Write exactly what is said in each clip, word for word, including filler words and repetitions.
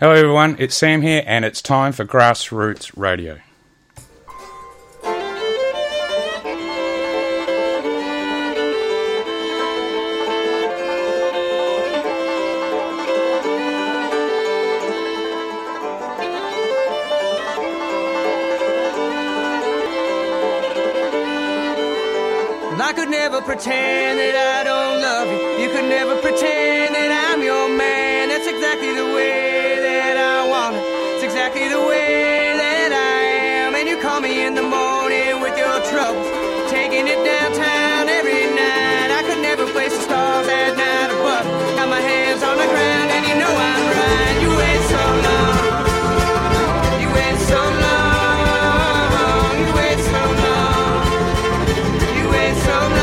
Hello everyone, it's Sam here and it's time for Grassroots Radio. I could never pretend that I don't love you. You could never pretend that I'm your man. That's exactly the way that I want it. It's exactly the way that I am. And you call me in the morning with your troubles, taking it downtown every night. I could never place the stars at night above. Got my hands on the ground and you know I'm right. You wait so long. You wait so long. You wait so long. You wait so long.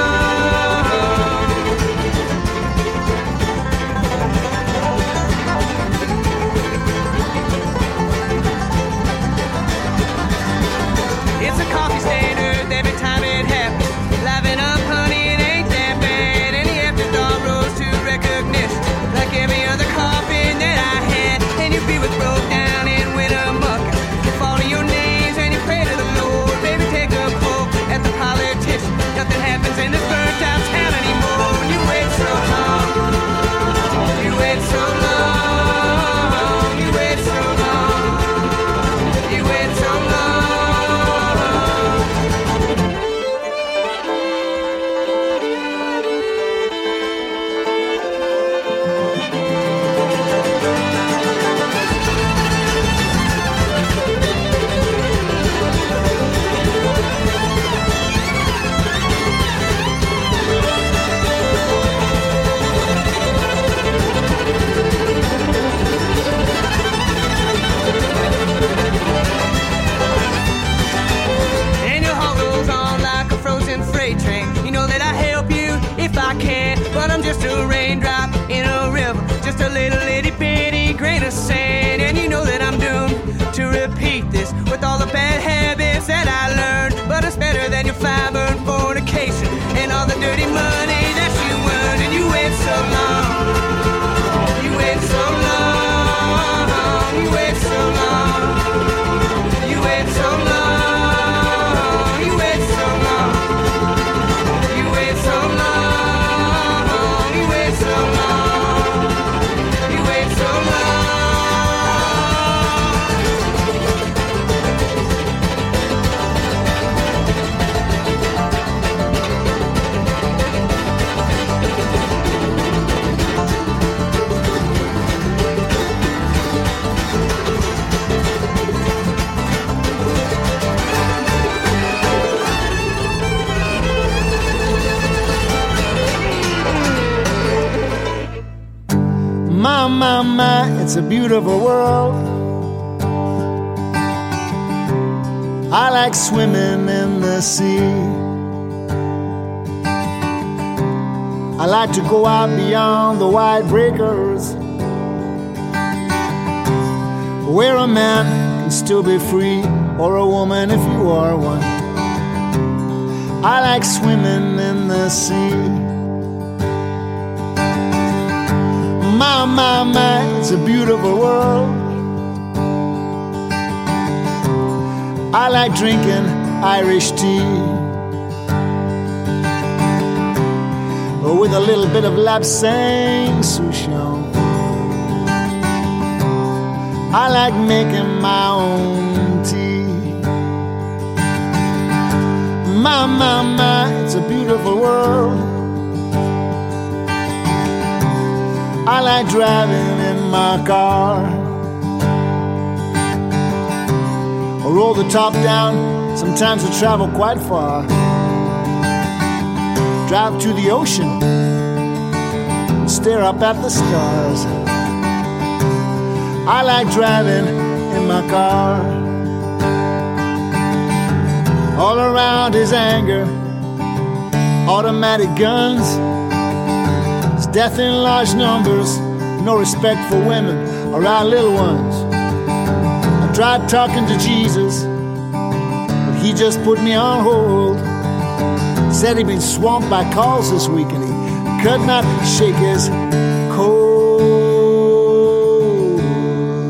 It's a coffee standard every time it happens. Liven up, honey, it ain't that bad. And the afterthought rose to recognition, like every other coffee that I had. And your feet was broke down in winter muck. You fall to your knees and you pray to the Lord. Baby, take a pull at the politician. Nothing happens in this burnt out town anymore. You wait so long. You wait so long. You wait so long. You wait so long. And your heart goes on like a frozen freight train. You know that I help you if I can, but I'm just a raindrop in a river, just a little itty bitty grain of sand. And you know that I'm doomed to repeat this with all the bad habits that I learned. But it's better than your fiber and fornication and all the dirty money that you earned. And you wait so long. You wait so long. You wait so long. You wait so long. You wait so long. You wait so long. You wait so long. You wait so long. My, my, my, it's a beautiful world. I like swimming in the sea. I like to go out beyond the wide breakers, where a man can still be free, or a woman if you are one. I like swimming in the sea. My, my, my, it's a beautiful world. I like drinking Irish tea, with a little bit of Lapsang Souchong. I like making my own tea. My, my, my, it's a beautiful world. I like driving in my car. I roll the top down, sometimes I travel quite far. Drive to the ocean, and stare up at the stars. I like driving in my car. All around is anger, automatic guns, death in large numbers, no respect for women or our little ones. I tried talking to Jesus, but he just put me on hold. Said he'd been swamped by calls this week and he could not shake his cold.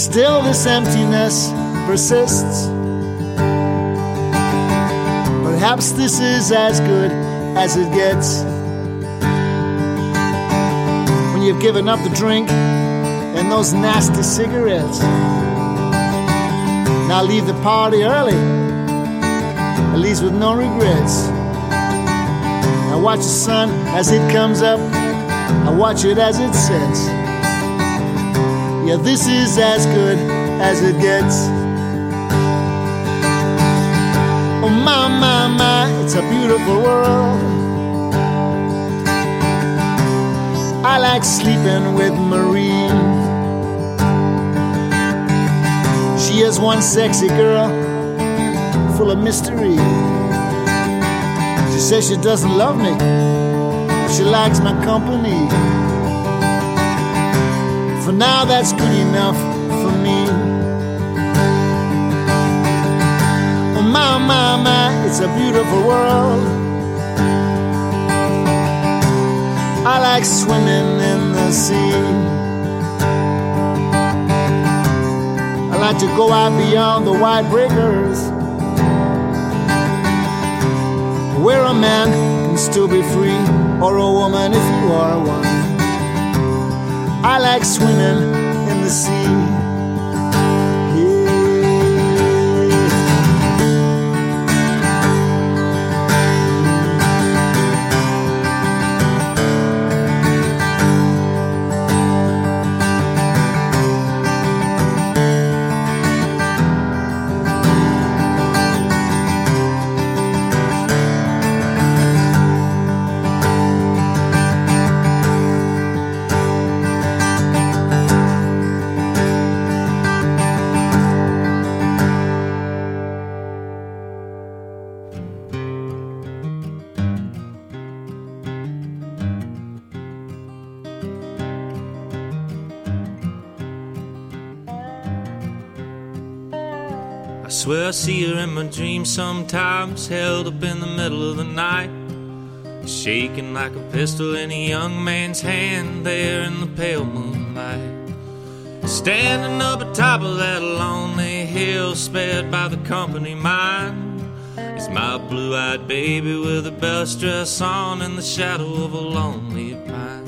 Still this emptiness persists. Perhaps this is as good as it gets. When you've given up the drink and those nasty cigarettes. Now leave the party early, at least with no regrets. I watch the sun as it comes up, I watch it as it sets. Yeah, this is as good as it gets. Oh my, my, my, it's a beautiful world. I like sleeping with Marie. She is one sexy girl, full of mystery. She says she doesn't love me, she likes my company. For now that's good enough for me. Oh my, my, my, it's a beautiful world. I like swimming in the sea. I like to go out beyond the wide breakers, where a man can still be free, or a woman if you are one. I like swimming in the sea. I swear I see her in my dreams sometimes, held up in the middle of the night, shaking like a pistol in a young man's hand there in the pale moonlight. Standing up atop of that lonely hill, spared by the company mine, is my blue-eyed baby with her best dress on in the shadow of a lonely pine.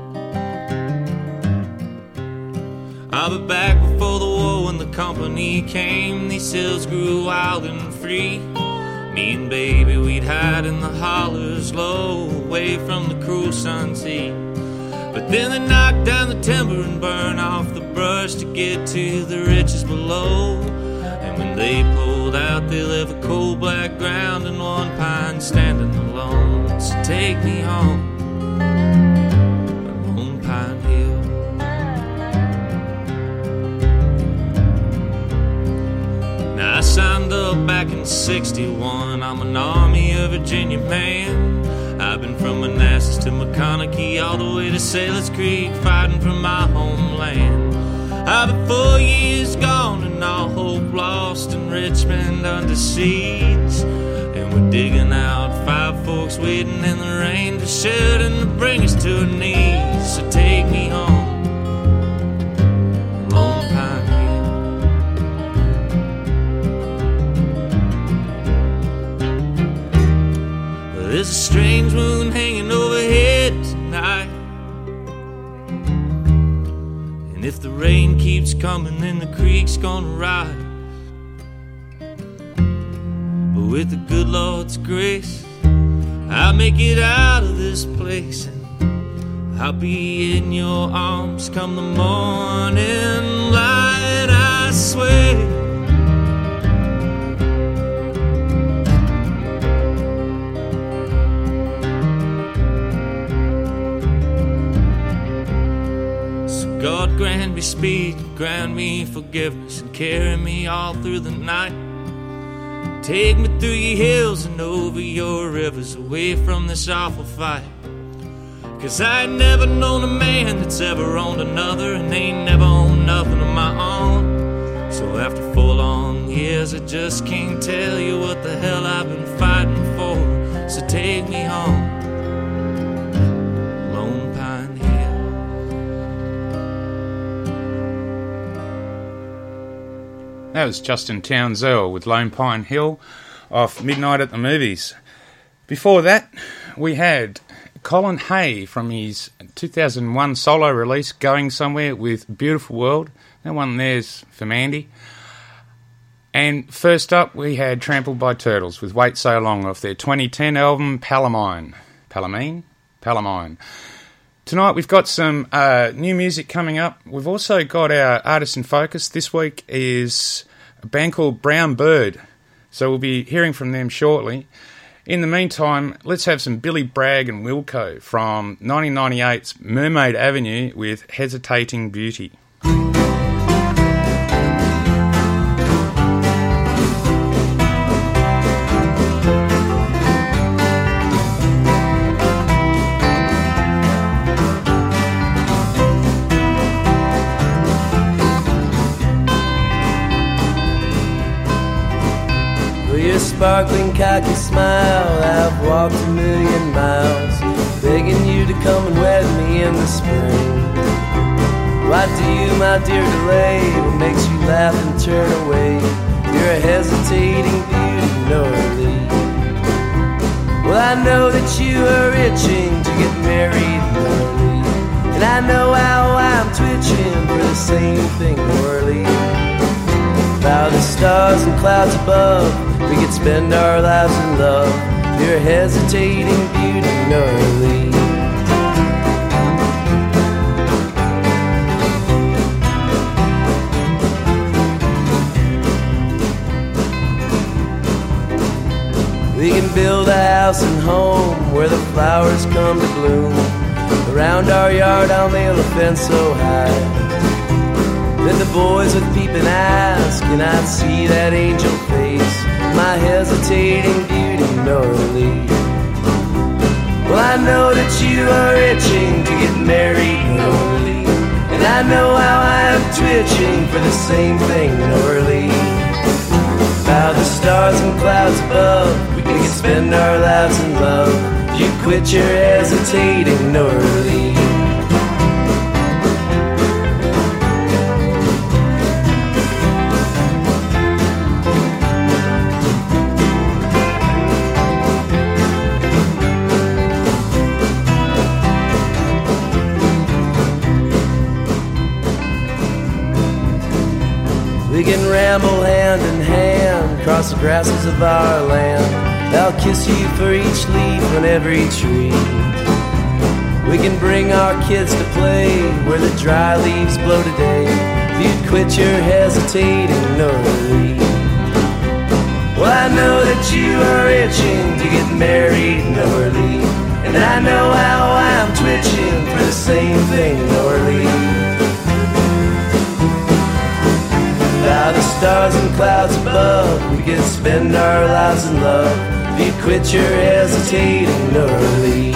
I'll be back before the war when the company came. These hills grew wild and free. Me and baby, we'd hide in the hollers low, away from the cruel sun's heat. But then they knocked down the timber and burn off the brush to get to the riches below. And when they pulled out, they left a cold black ground and one pine standing alone. So take me home, Lone Pine Hill. I signed up back in sixty-one. I'm an Army of Virginia man. I've been from Manassas to McConaughey, all the way to Sailor's Creek, fighting for my homeland. I've been four years gone and all hope lost in Richmond under siege. And we're digging out Five Forks, waiting in the rain for Sheridan to bring us to our knees. So take me home, Lone Pine Hill. There's a strange moon hanging overhead tonight, and if the rain keeps coming, then the creek's gonna rise. But with the good Lord's grace, I'll make it out of this place, and I'll be in your arms come the morning light, I swear. God grant me speed, grant me forgiveness, and carry me all through the night. Take me through your hills and over your rivers, away from this awful fight. Cause I ain't never known a man that's ever owned another, and ain't never owned nothing of my own. So after four long years, I just can't tell you what the hell I've been fighting for. So take me home, Lone Pine Hill. That was Justin Townsend with Lone Pine Hill off Midnight at the Movies. Before that, we had Colin Hay from his two thousand one solo release, Going Somewhere, with Beautiful World. That one there's for Mandy. And first up, we had Trampled by Turtles with Wait So Long off their twenty ten album, Palamine. Palamine? Palamine. Tonight we've got some uh, new music coming up. We've also got our Artist in Focus. This week is a band called Brown Bird, so we'll be hearing from them shortly. In the meantime, let's have some Billy Bragg and Wilco from nineteen ninety-eight's Mermaid Avenue with Hesitating Beauty. Sparkling cocky smile, I've walked a million miles, begging you to come and wed me in the spring. Why do you, my dear, delay? What makes you laugh and turn away? You're a hesitating beauty, Norley. Well, I know that you are itching to get married, Norley, and I know how I'm twitching for the same thing, Norley. By the stars and clouds above, we could spend our lives in love. You're a hesitating beauty, Norley. We can build a house and home where the flowers come to bloom. Around our yard I'll nail a fence so high that the boys with peeping eyes cannot see that angel face, my hesitating beauty, Norley. Well, I know that you are itching to get married, Norley, and I know how I am twitching for the same thing, Norley. By the stars and clouds above, we can spend our lives in love. You quit your hesitating, Norley. We can ramble hand in hand across the grasses of our land. I'll kiss you for each leaf on every tree. We can bring our kids to play where the dry leaves blow today. You'd quit your hesitating, Norley. Well, I know that you are itching to get married, Norley, and I know how I'm twitching for the same thing, Norley. By the stars and clouds above, we can spend our lives in love. If you quit your hesitating, Norley.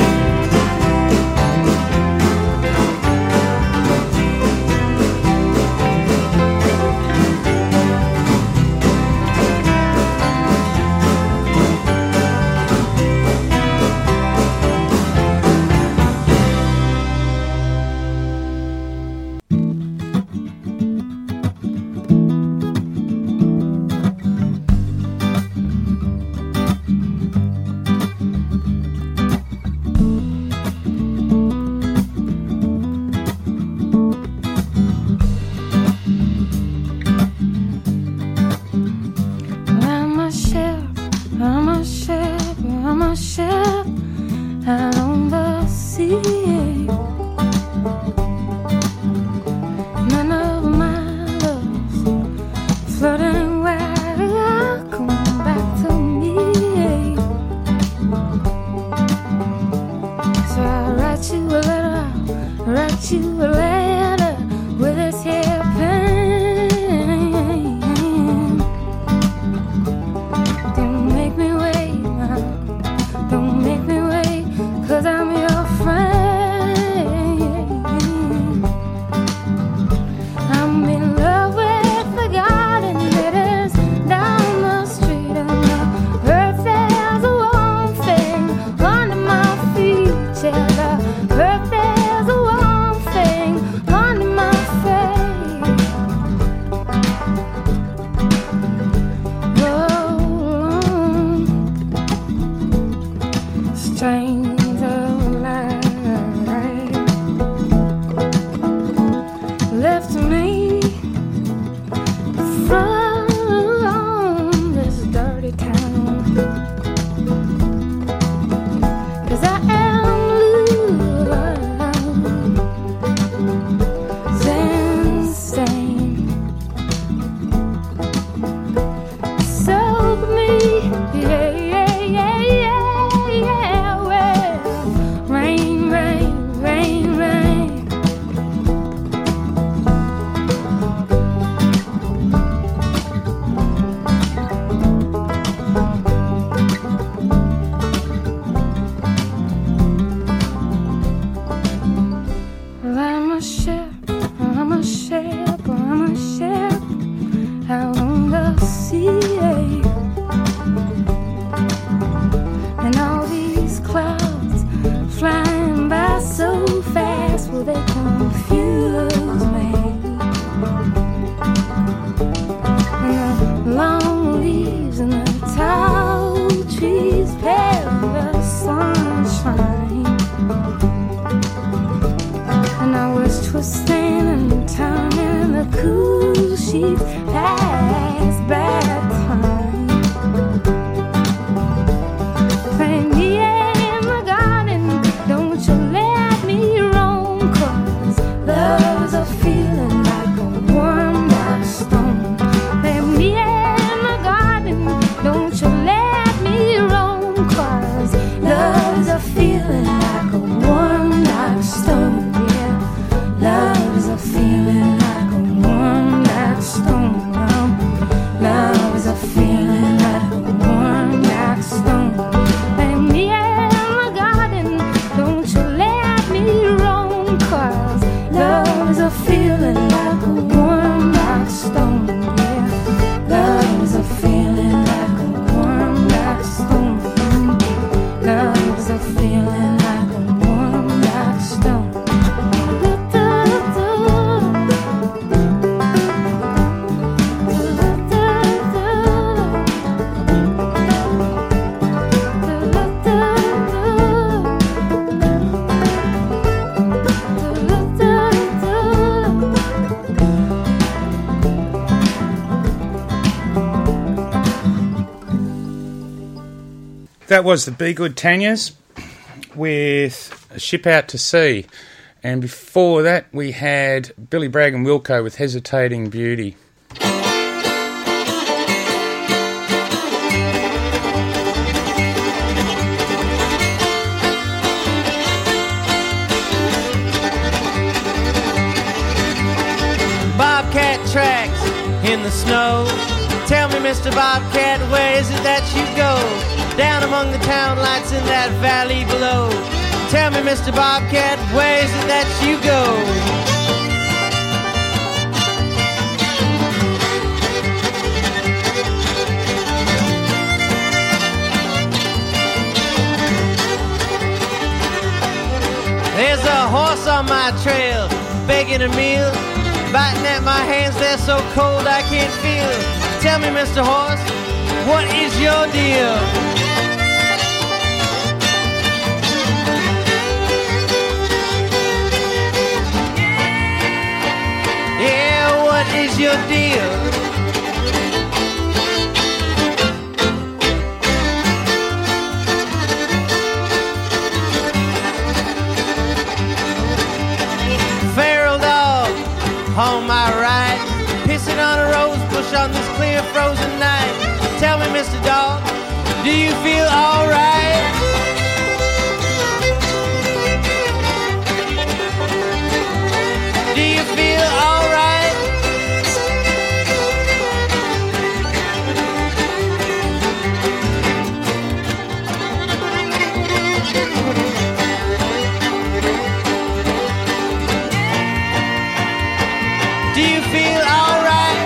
confuse me. And the long leaves and the tall trees pale the sunshine. And I was twisting and turning the cool sheets past bedtime. Play me in the garden, don't you let me roam, 'cause love's a feeling like a warm black stone. Play me in the garden, don't you let me roam, 'cause love's a feeling like a warm black stone. Yeah, love's a feeling like a warm black stone. Love's a feeling like a warm black stone. Lay me in the garden, don't you let me roam, 'cause love's a feeling like a warm black stone. Yeah, love's a feeling like a warm black stone. Love's a feeling like a warm black stone. That was the Be Good Tanyas with A Ship Out to Sea. And before that, we had Billy Bragg and Wilco with Hesitating Beauty. Bobcat tracks in the snow. Tell me, Mister Bobcat, where is it that you go? Down among the town lights in that valley below. Tell me, Mister Bobcat, where is it that you go? There's a horse on my trail, begging a meal, biting at my hands, they're so cold I can't feel. Tell me, Mister Horse, what is your deal? Yeah, what is your deal? Feral dog on my right, pissing on a rose bush on this clear frozen night. Tell me, Mister Dog, do you feel alright? Do you feel alright? Do you feel alright?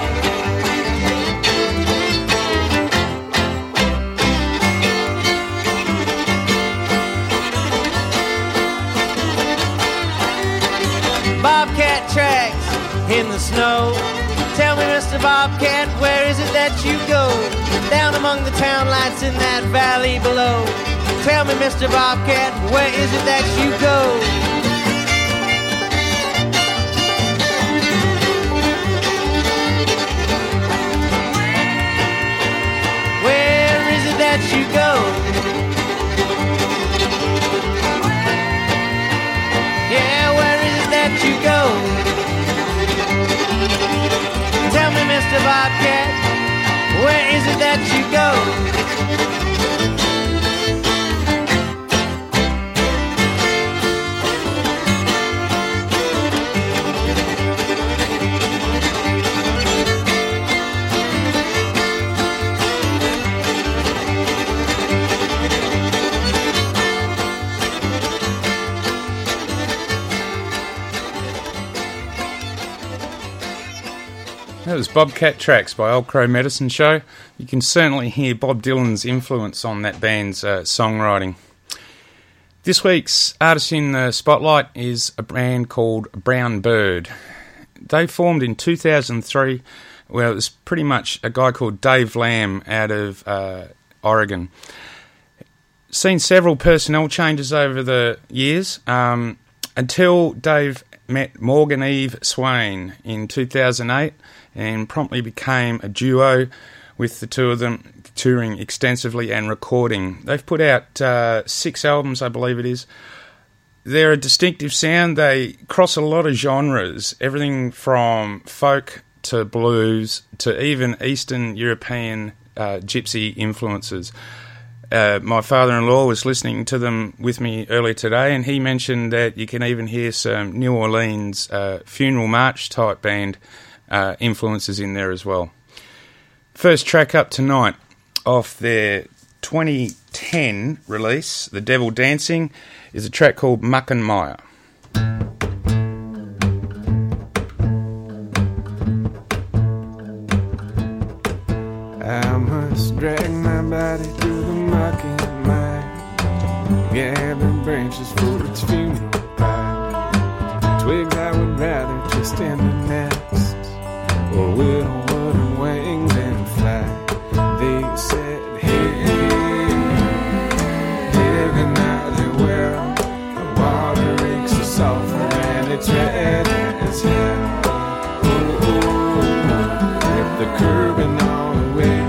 Bobcat tracks in the snow. Tell me, Mister Bobcat, where is it that you go? Down among the town lights in that valley below. Tell me, Mister Bobcat, where is it that you go? Where is it that you go? Yeah, where is it that you go? Tell me, Mister Bobcat, where is it that you go? That was Bobcat Tracks by Old Crow Medicine Show. You can certainly hear Bob Dylan's influence on that band's uh, songwriting. This week's artist in the spotlight is a band called Brown Bird. They formed in two thousand three. Well, it was pretty much a guy called Dave Lamb out of uh, Oregon. Seen several personnel changes over the years um, until Dave met Morgan Eve Swain in two thousand eight and promptly became a duo with the two of them touring extensively and recording. They've put out uh, six albums, I believe it is. They're a distinctive sound. They cross a lot of genres, everything from folk to blues to even Eastern European uh, gypsy influences. Uh, my father-in-law was listening to them with me earlier today, and he mentioned that you can even hear some New Orleans uh, funeral march type band uh, influences in there as well. First track up tonight off their twenty ten release, The Devil Dancing, is a track called Muck and Mire. I must drag my body through the muck and mire, gather branches for its funeral pyre, twigs I would rather twist in the nest, or whittle wooden wings and fly. They said, hey, digging out the well, the water reeks of sulfur and it's red as hell. Oh, oh, oh, rip the curb and all the way.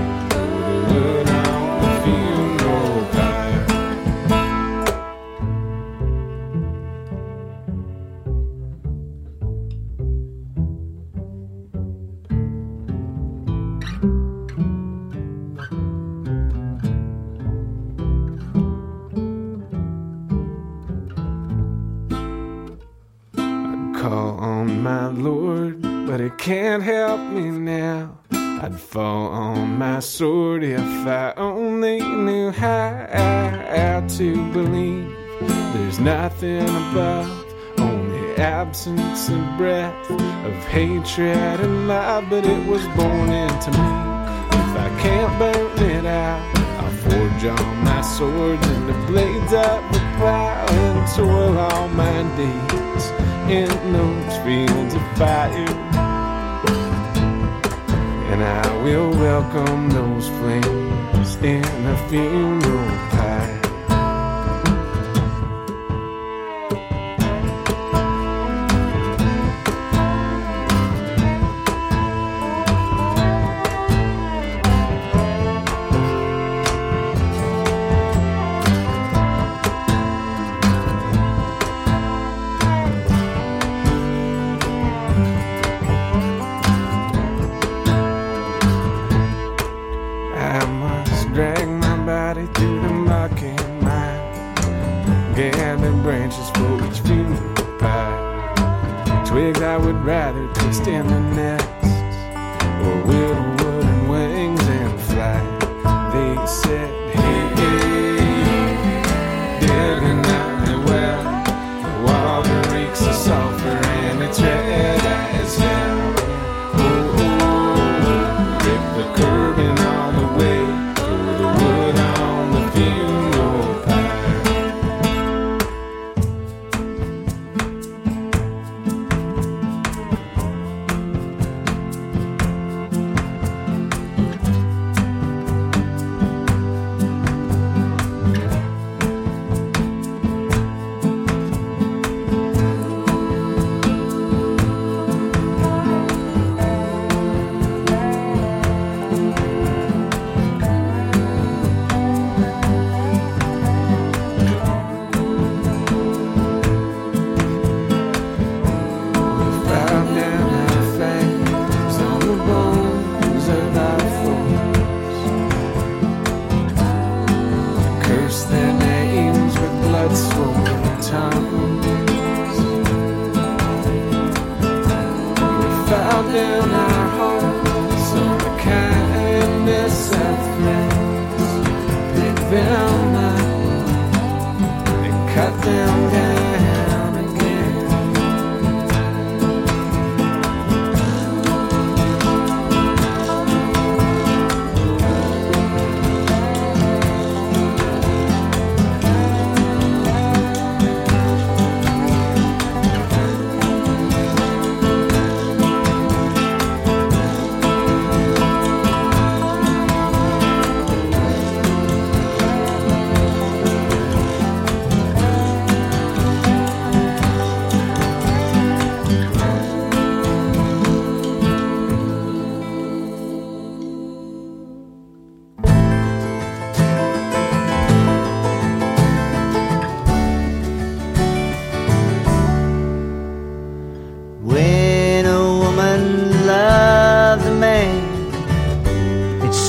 Can't help me now. I'd fall on my sword if I only knew how to believe there's nothing above, only absence of breath of hatred and love, but it was born into me. If I can't burn it out, I'll forge all my swords into blades of the plow and toil all my days in those fields of fire. And I will welcome those flames in a funeral pyre. Twigs I would rather twist in the nest, or whittle wooden wings and fly. They said, hey, hey, digging out the well, the water reeks of sulfur and it's red as hell. Oh, oh, rip the curb and all the way, throw the wood on the funeral pyre.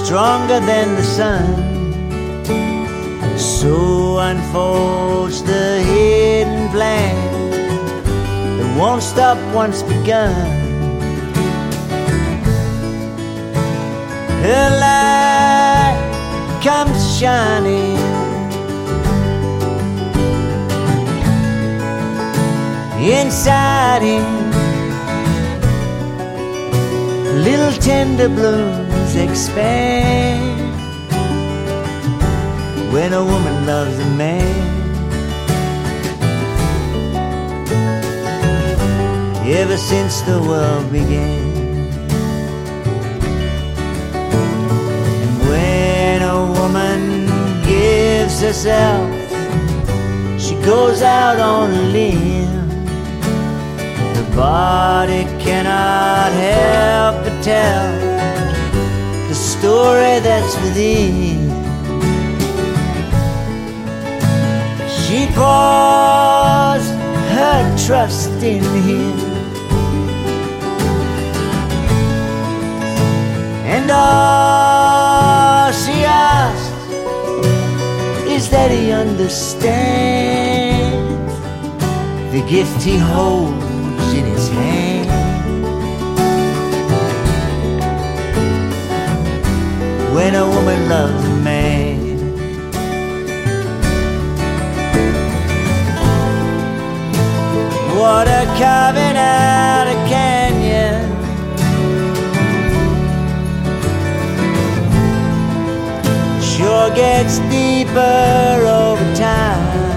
stronger than the sun. So unfolds the hidden plan that won't stop once begun. Her light comes shining, inside him little tender blooms expand. When a woman loves a man, ever since the world began. When a woman gives herself, she goes out on a limb. The body cannot help but tell the story that's within. She pours her trust in him, and all she asks is that he understands the gift he holds in his hand. When a woman loves a man, water carving out a canyon, sure gets deeper over time.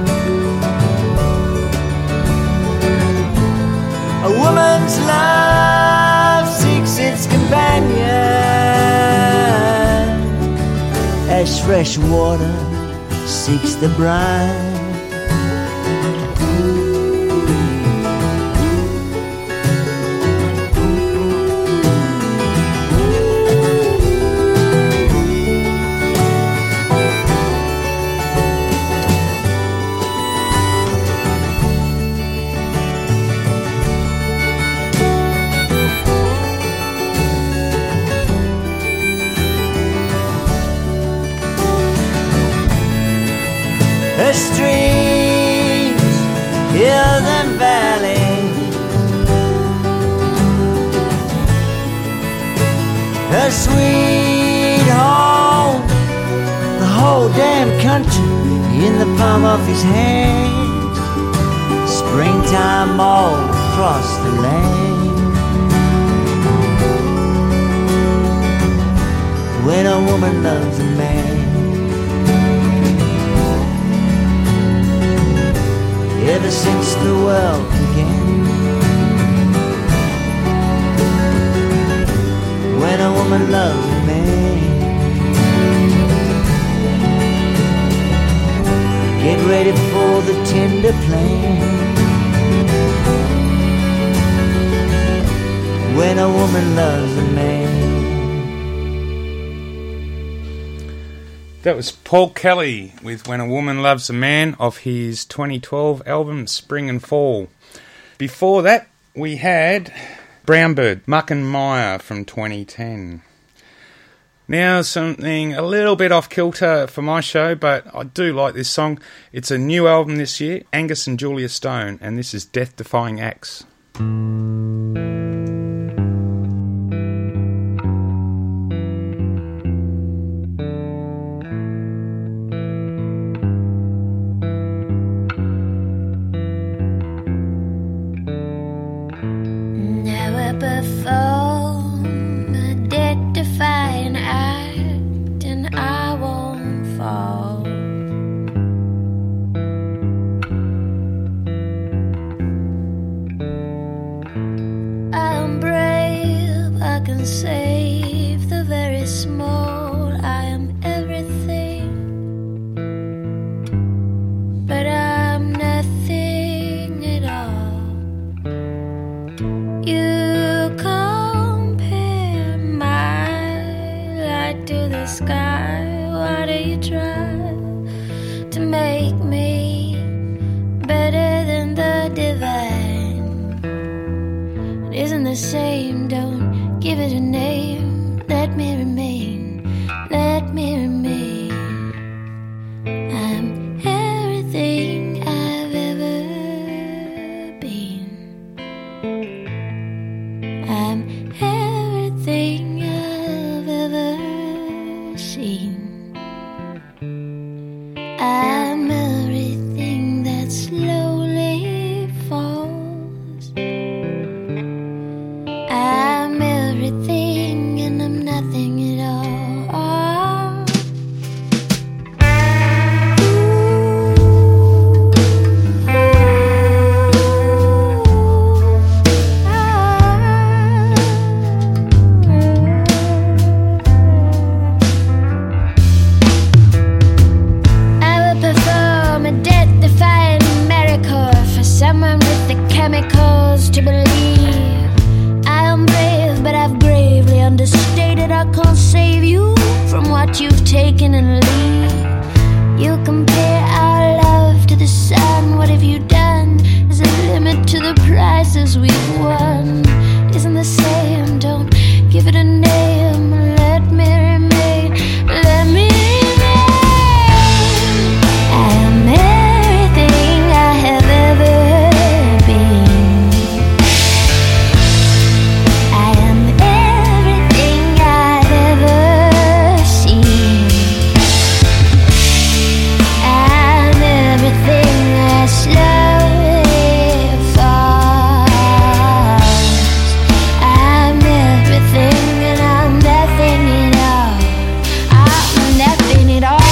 A woman's love seeks its companion, as fresh water seeks the brine. Her streams, hills and valleys, her sweet home, the whole damn country in the palm of his hand. Springtime all across the land. When a woman loves a man, ever since the world began. When a woman loves a man, get ready for the tender plan. When a woman loves a man. That was Paul Kelly with When a Woman Loves a Man off his twenty twelve album Spring and Fall. Before that, we had Brownbird, Muck and Mire from twenty ten. Now something a little bit off kilter for my show, but I do like this song. It's a new album this year, Angus and Julia Stone, and this is Death Defying Acts. Isn't the same, don't give it a name, let me remain let me remain. I'm everything I've ever been. I'm everything I've ever seen. I'm everything that slowly falls. I'm everything and I'm nothing at all. I would perform a death-defying miracle for someone with the chemicals to believe. I am brave, but I've gravely understated. I can't save you from what you've taken and leave. You compare our love to the sun. What have you done? There's a limit to the prices we've won. It isn't the same. Don't give it a name. Let me remain. Let me remain. I am everything I have ever been. I am everything I've ever seen. I'm everything that slowly falls. I'm everything and I'm nothing at all. I'm nothing at all.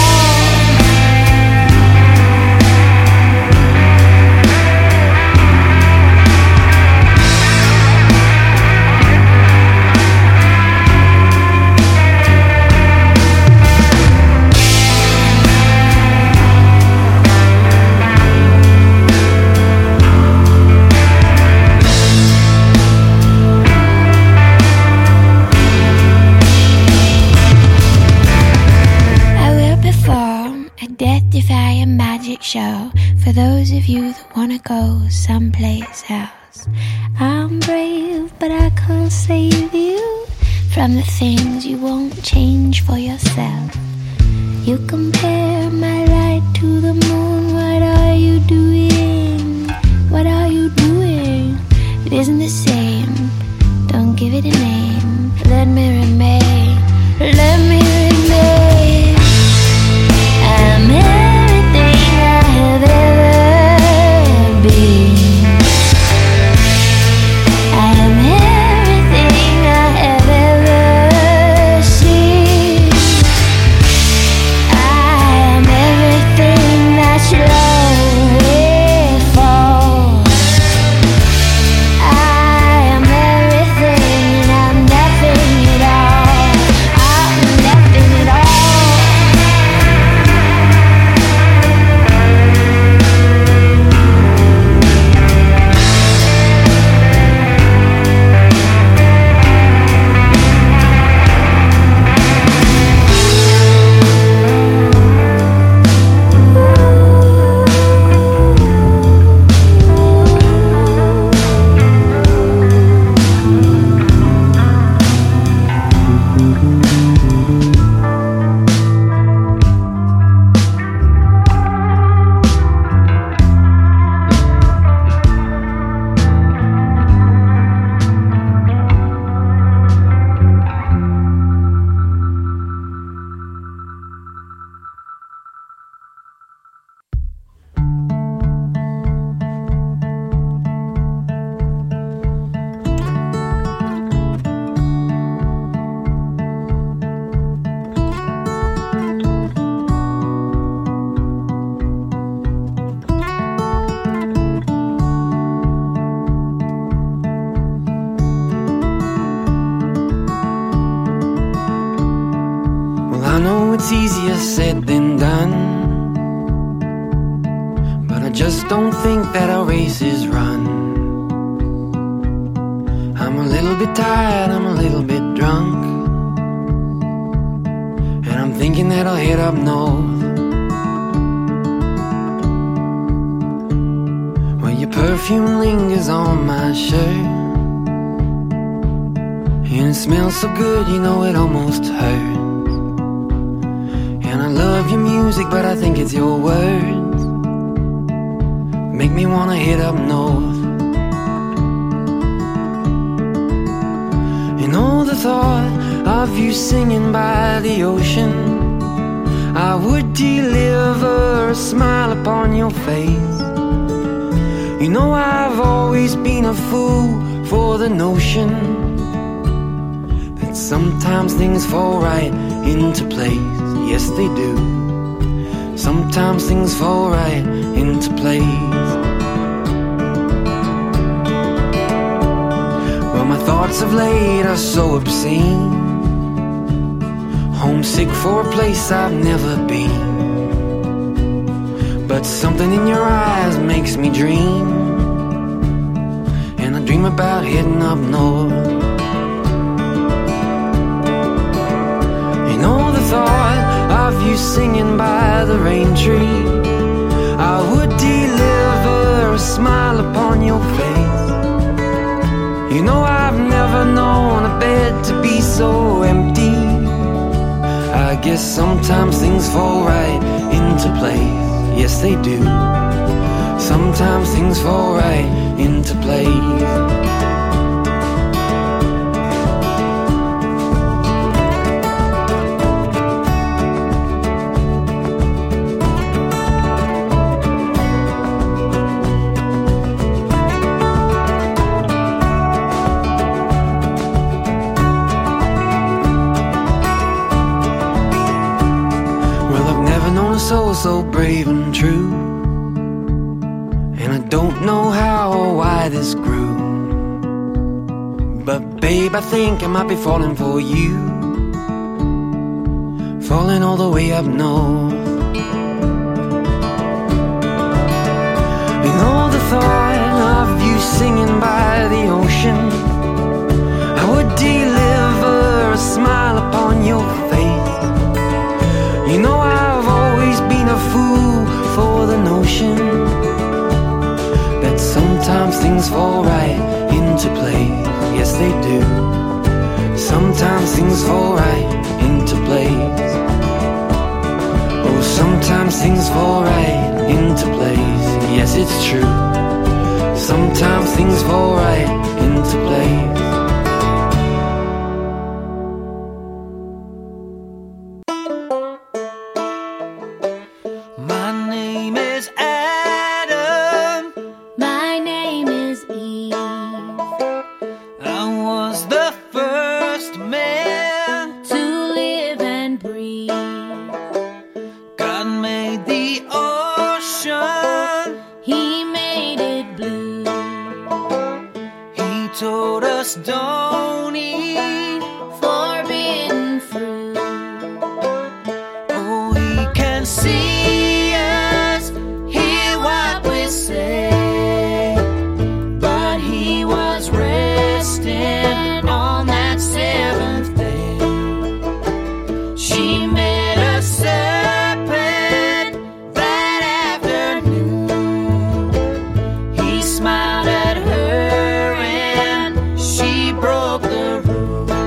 I will perform a death-defying magic show for those of you that wanna go someplace else. I'm brave, but I can't save you from the things you won't change for yourself. You compare my light to the moon. What are you doing? What are you doing? It isn't the same. Don't give it a name. Let me remain. Let me remain. I'm everything I have ever been. I am everything I have ever seen. I am everything that slowly falls. I am everything and I'm nothing at all. I'm nothing at all. I know it's easier said than done, but I just don't think that our race is run. I'm a little bit tired, I'm a little bit drunk, and I'm thinking that I'll head up north, where your perfume lingers on my shirt, and it smells so good, you know it almost hurts. I love your music, but I think it's your words make me wanna head up north. And all the thought of you singing by the ocean, I would deliver a smile upon your face. You know I've always been a fool for the notion that sometimes things fall right into place. Yes, they do. Sometimes things fall right into place. Well, my thoughts of late are so obscene, homesick for a place I've never been. But something in your eyes makes me dream, and I dream about heading up north. And all the thought of you singing by the rain tree, I would deliver a smile upon your face. You know I've never known a bed to be so empty. I guess sometimes things fall right into place. Yes, they do. Sometimes things fall right into place. Soul so brave and true, and I don't know how or why this grew. But babe, I think I might be falling for you, falling all the way up north. And all the thought of you singing by the ocean, I would deliver a smile upon your face. You know I've always been a fool for the notion that sometimes things fall right into place. Yes, they do. Sometimes things fall right into place. Oh, sometimes things fall right into place. Yes, it's true. Sometimes things fall right into place. Smiled at her and she broke the rule.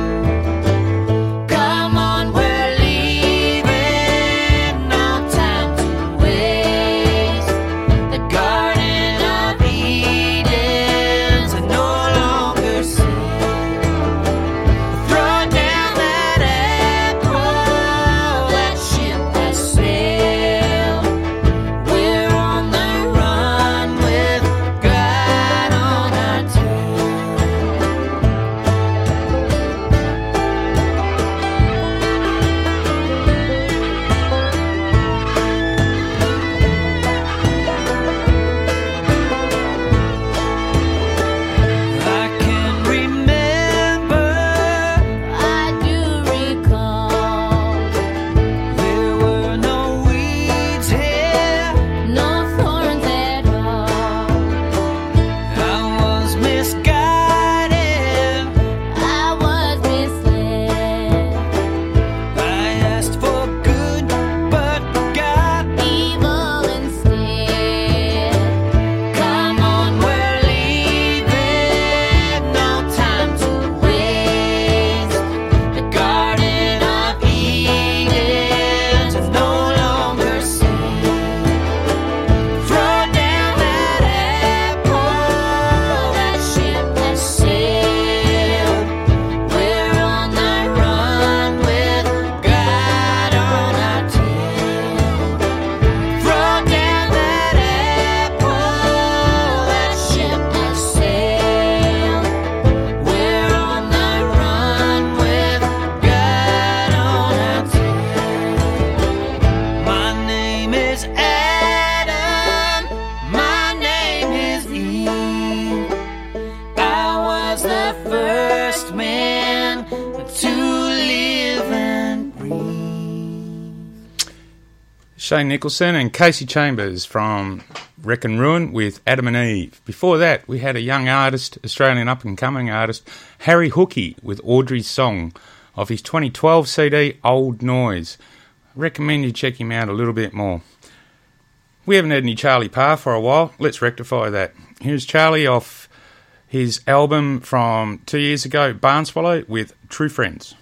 last man to live and breathe. Shane Nicholson and Casey Chambers from Wreck and Ruin with Adam and Eve. Before that, we had a young artist, Australian up-and-coming artist, Harry Hookey with Audrey's Song of his twenty twelve C D, Old Noise. I recommend you check him out a little bit more. We haven't had any Charlie Parr for a while. Let's rectify that. Here's Charlie off his album from two years ago, Barnswallow, with True Friends.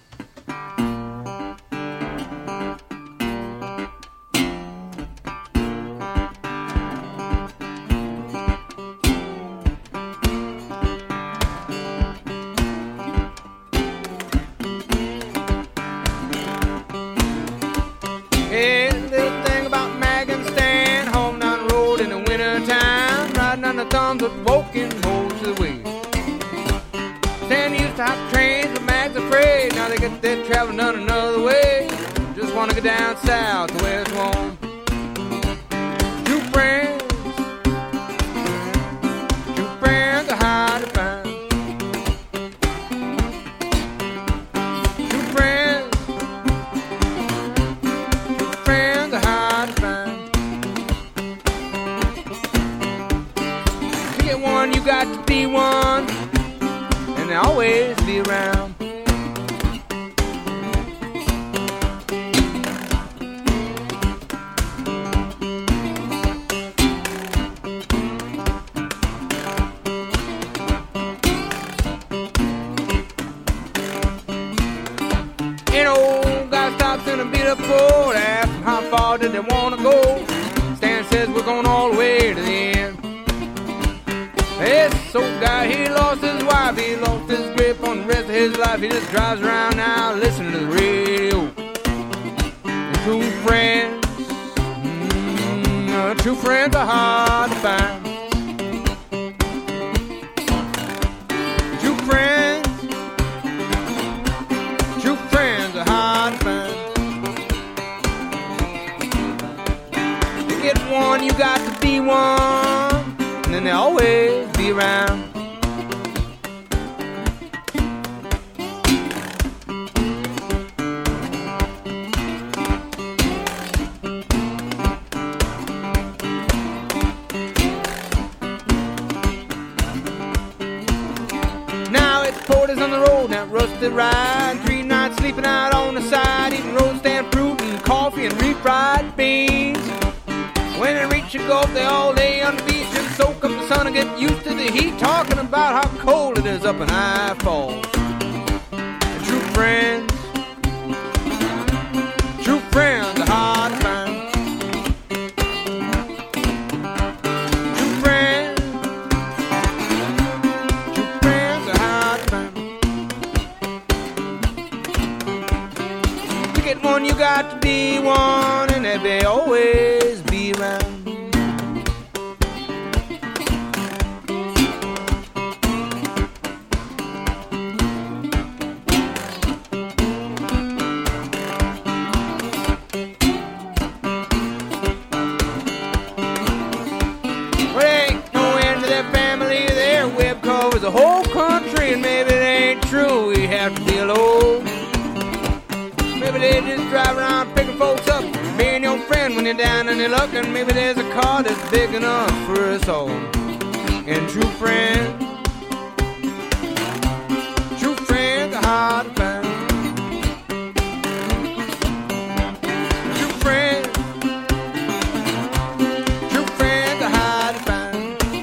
Thumbs up, walking most of the way. Stan used to hop trains, but Mag's afraid. Now they get there traveling on another way. Just wanna go down south to where it's warm. Two friends, two friends are hard to find. Two friends, two friends are hard to find. One, you got to be one, and they always be around. An old guy stops in a beat up Ford, asks him how far did they want to go. Stan says we're going all the way to the end. This old guy, he lost his wife, he lost his grip on the rest of his life. He just drives around now listening to the radio. And true friends, mm, uh, true friends are hard to find. True friends, true friends are hard to find. To get one, you got to be one, and then they always be around. Now it's porters on the road, that rusted ride. Three nights sleeping out on the side, eating road stand fruit and coffee and refried beans. When they reach the Gulf, they all lay on the beach and soak up the sun and get used to the heat, talking about how cold it is up in High Falls. And true friends, true friends are hard to find. True friends, true friends are hard to find. To get one, you got to be one, and they always be around. The whole country, and maybe it ain't true, we have to be alone. Maybe they just drive around picking folks up, being your friend when you're down on your luck, and maybe there's a car that's big enough for us all. And true friends, true friends are hard to find. True friends, true friends are hard to find.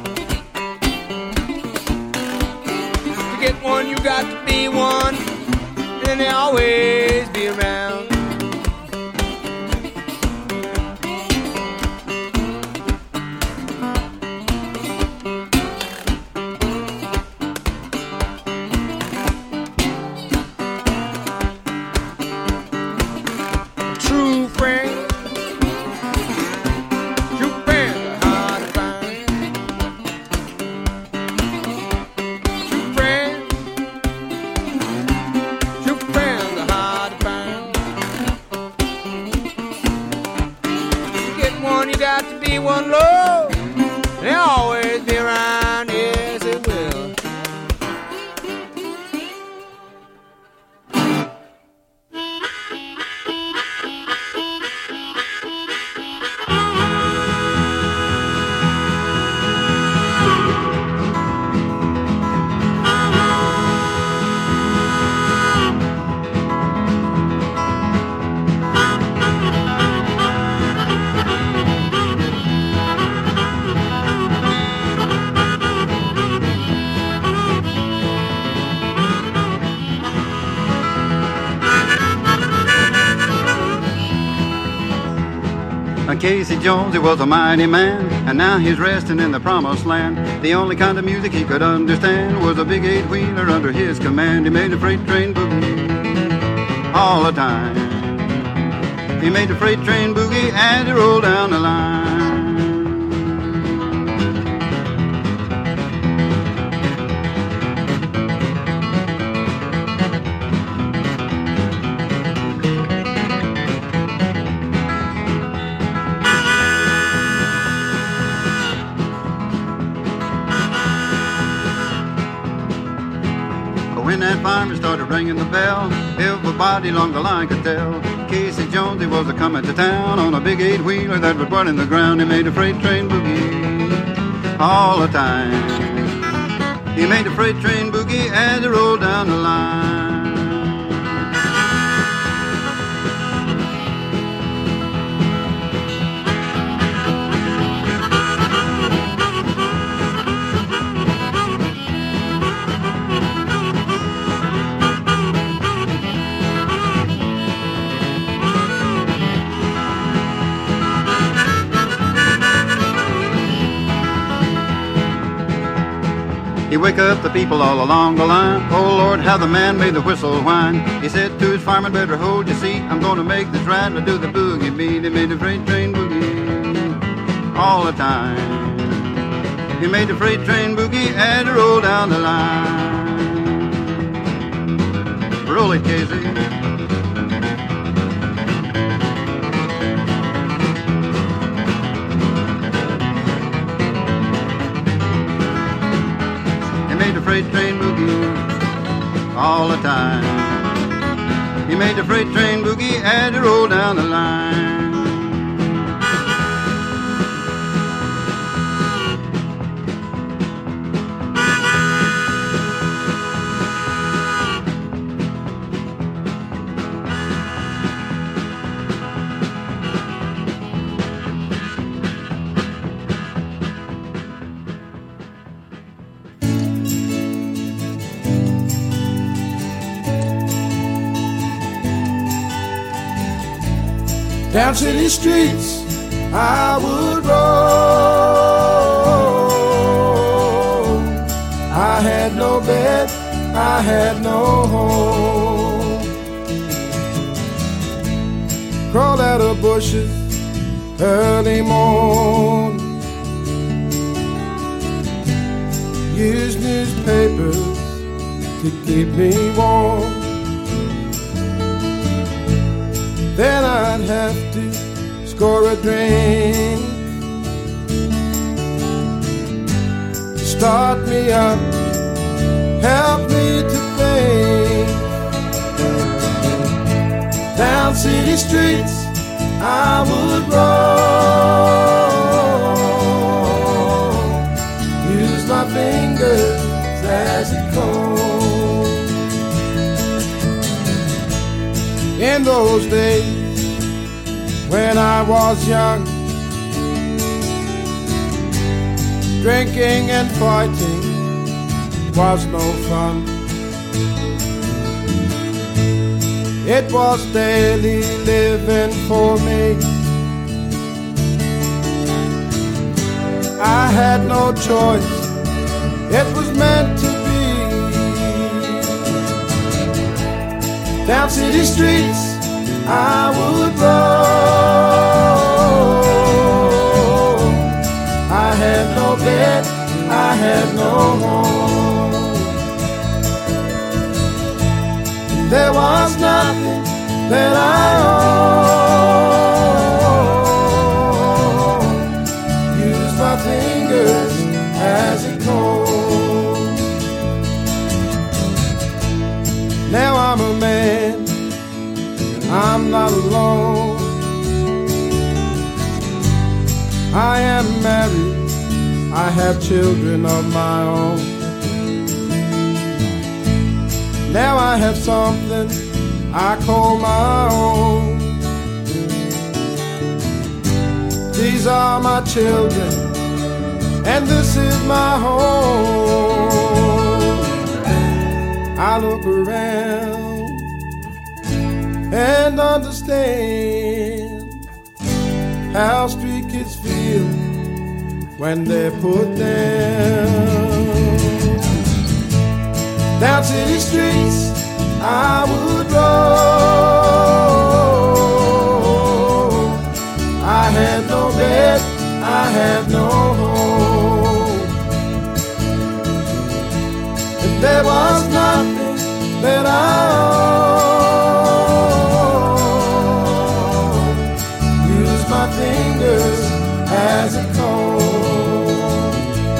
Get one, you got to be one, and they always be around. True friends, true friends are hard to find. True friends, true friends are hard John Casey Jones, he was a mighty man, and now he's resting in the promised land. The only kind of music he could understand was a big eight-wheeler under his command. He made a freight train boogie all the time. He made the freight train boogie and it rolled down the line. When that fireman started ringing the bell, everybody along the line could tell Casey Jones, he was a-coming to town on a big eight-wheeler that was burning the ground. He made a freight train boogie all the time. He made a freight train boogie as it rolled down the line. He wake up the people all along the line. Oh Lord, how the man made the whistle whine. He said to his fireman, better hold your seat. I'm gonna make this rattler do the boogie beat. He made the freight train boogie all the time. He made the freight train boogie and it rolled down the line. Roll it, Casey. Freight train boogie all the time. He made the freight train boogie and it rolled down the line. Down city streets I would roll. I had no bed, I had no home. Crawled out of bushes early morn. Used newspapers to keep me warm. Then I'd have to score a drink, start me up, help me to think. Down city streets I would roll, use my fingers as it combed. In those days when I was young, drinking and fighting was no fun. It was daily living for me. I had no choice, it was meant to be. Down city streets I would roll. I had no bed, I had no home. There was nothing that I owned. Use my fingers as it combed. Now I'm a man, I'm not alone. I am married, I have children of my own. Now I have something I call my own. These are my children, and this is my home. I look around and understand how street kids feel when they're put down. Down city streets I would roll. I had no bed, I had no home, and there was nothing that I owned. Use my fingers as a comb.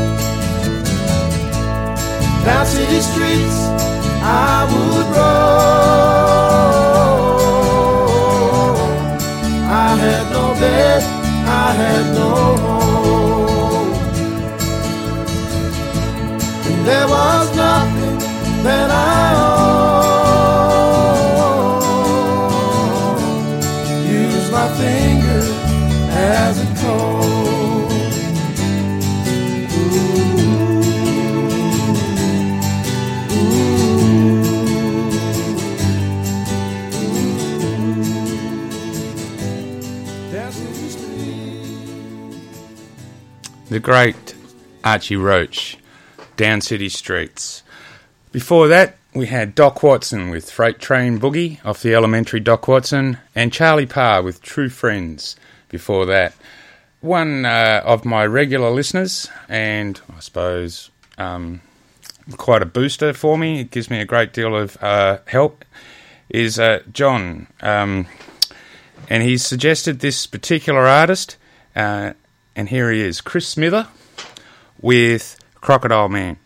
Down city streets I would roll. I had no bed, I had no home, and there was nothing that I owned. Use my finger as a comb. The great Archie Roach, Down City Streets. Before that, we had Doc Watson with Freight Train Boogie off the Elementary Doc Watson, and Charlie Parr with True Friends before that. One uh, of my regular listeners, and I suppose um, quite a booster for me, it gives me a great deal of uh, help, is uh, John. Um, and he's suggested this particular artist, uh, and here he is, Chris Smither with Crocodile Man.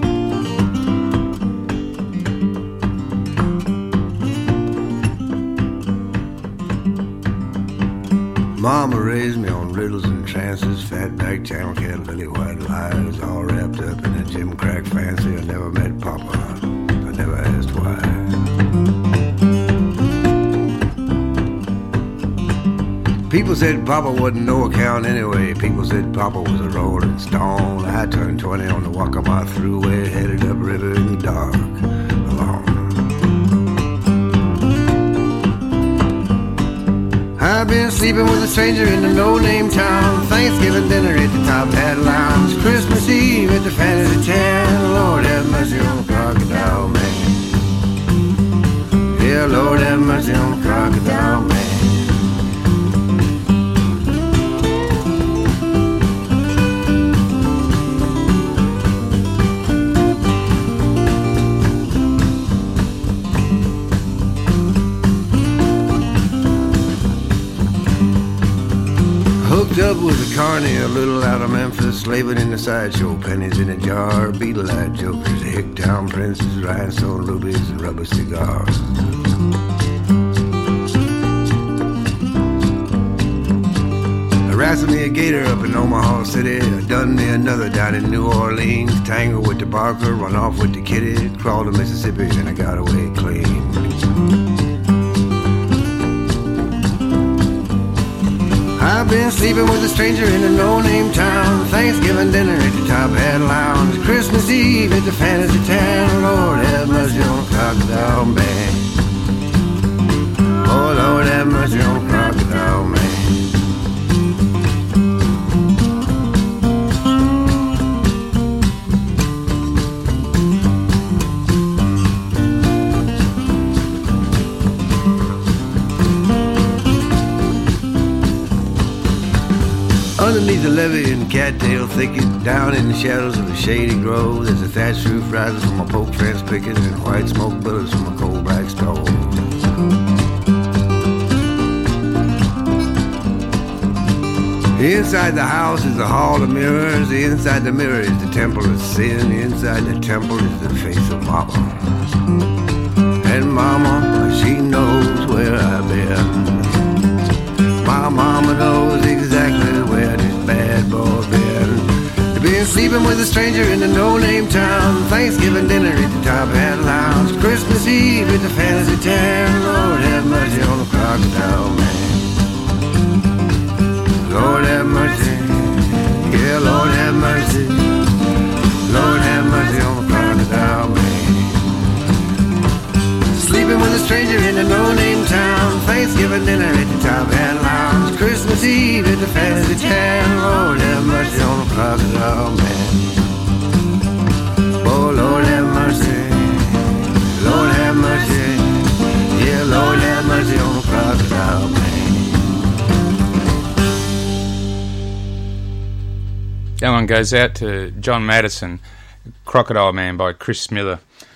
Mama raised me on riddles and trances, fatback, channel cat, lily white lies, all wrapped up in a gym crack fancy. I never met Papa, I never asked why. People said Papa wasn't no account anyway. People said Papa was a rolling stone. I turned twenty on the Waccamaw Thruway, headed up river in the dark, alone. I've been sleeping with a stranger in a no-name town. Thanksgiving dinner at the Top Hat Lounge. Christmas Eve at the Fantasy Town. Lord have mercy on the Crocodile Man. Yeah, Lord have mercy on the Crocodile Man. Hooked up with a carny, a little out of Memphis, slaving in the sideshow, pennies in a jar, beetle-eyed jokers, hick-town princes, rhinestone rubies, and rubber cigars. I wrestled me a gator up in Omaha City, I done me another down in New Orleans, tangled with the barker, run off with the kitty, crawled to Mississippi, and I got away clean. I've been sleeping with a stranger in a no-name town. Thanksgiving dinner at the Top Hat Lounge. Christmas Eve at the Fantasy Town. Lord have mercy on the Crocodile Man. Oh, Lord have mercy on the Crocodile Man. Underneath the levee in cattail thicket, down in the shadows of a shady grove, there's a thatched roof rising from a poke fence picket and white smoke billowing from a coal black stove. Inside the house is a hall of mirrors. The inside the mirror is the temple of sin. The inside the temple is the face of Mama. And Mama, she knows where I've been. My mama knows exactly where this bad boy been. Been sleeping with a stranger in a no-name town. Thanksgiving dinner at the Top Hat Lounge. Christmas Eve at the Fantasy Town. Lord have mercy on the Crocodile Man. Lord have mercy. Yeah, Lord have mercy. Lord have mercy on the Crocodile Man. Sleeping with a stranger in a no-name town. Thanksgiving dinner at the Top Hat Lounge. Christmas Eve at the Fantasy Town. Lord have mercy on the crocodile man. Oh, Lord have mercy. Lord have mercy. Yeah, Lord have mercy on the crocodile man. That one goes out to John Madison, Crocodile Man by Chris Miller.